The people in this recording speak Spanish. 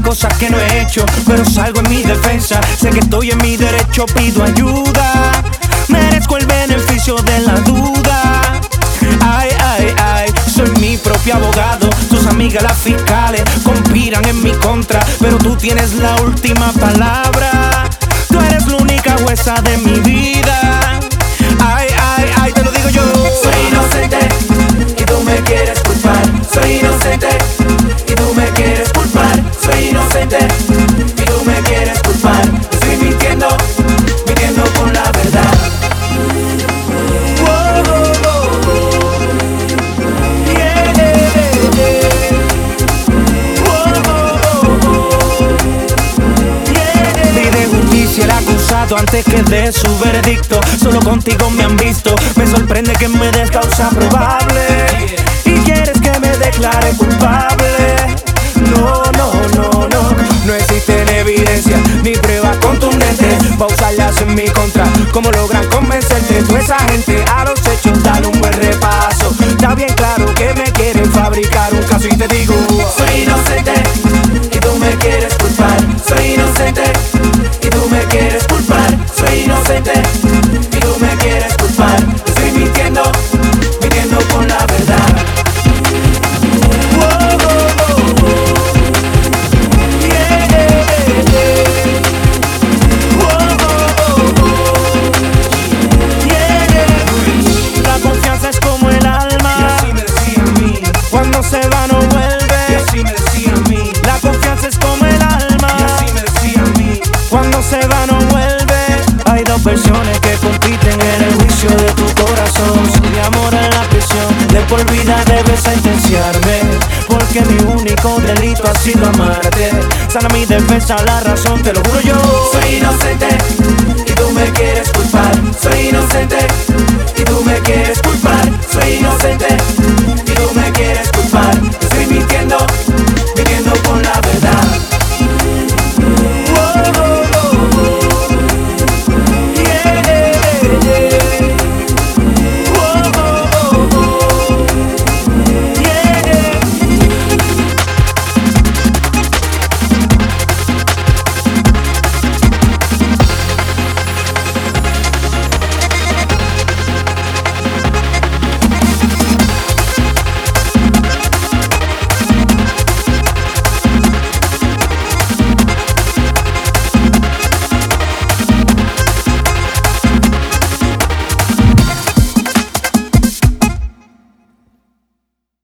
cosas que no he hecho, pero salgo en mi defensa. Sé que estoy en mi derecho, pido ayuda. Merezco el beneficio de la duda. Ay, ay, ay, soy mi propio abogado. Tus amigas las fiscales conspiran en mi contra, pero tú tienes la última palabra. Tú eres la única jueza de mi vida. Ay, ay, ay, te lo digo yo. Soy inocente y tú me quieres culpar. Soy inocente y tú me quieres culpar. Soy inocente y tú me quieres culpar. Estoy mintiendo, mintiendo con la verdad. El acusado antes que dé su veredicto. Solo contigo me han visto. Me sorprende que me des causa probable y quieres que me declare culpable. No, no, no, no. No existen evidencias ni pruebas contundentes para usarlas en mi contra. ¿Cómo logran convencerte? Tú esa gente a los hechos, dale un buen repaso. Está bien claro que me quieren fabricar un caso y te digo: soy inocente y tú me quieres culpar. Soy inocente y tú me quieres culpar. Soy inocente y tú me quieres culpar. Estoy mintiendo, mintiendo con la verdad. La confianza es como el alma, y así me decía a mí. cuando se va no vuelve. Y así me decía a mí. La confianza es como el alma, Y así me decía a mí. cuando se va no vuelve. Hay dos versiones que compiten en el juicio de tu corazón. Mi amor en la prisión, de por vida debes sentenciarme, porque mi único delito ha sido amarte. Sana mi defensa, la razón, te lo juro yo. Soy inocente y tú me quieres culpar. Soy inocente y tú me quieres culpar. Soy inocente y tú me quieres culpar.